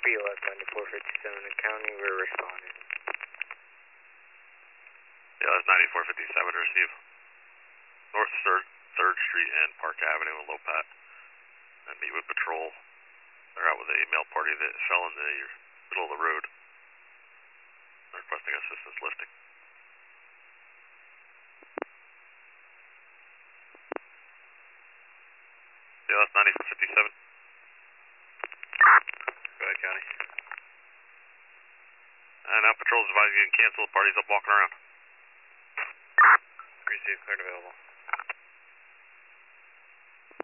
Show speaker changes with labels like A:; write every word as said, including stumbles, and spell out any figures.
A: B L S ninety-four fifty-seven in county, we're responding.
B: Yeah, that's ninety-four fifty-seven, receive. North third, third Street and Park Avenue in Lopat. And meet with patrol. They're out with a male party that fell in the middle of the road. They're requesting assistance lifting. Yeah, that's ninety-four fifty-seven.
A: Go ahead, County.
B: And now patrol's advising you can cancel, the party's up walking around.
A: Receive, cleared available.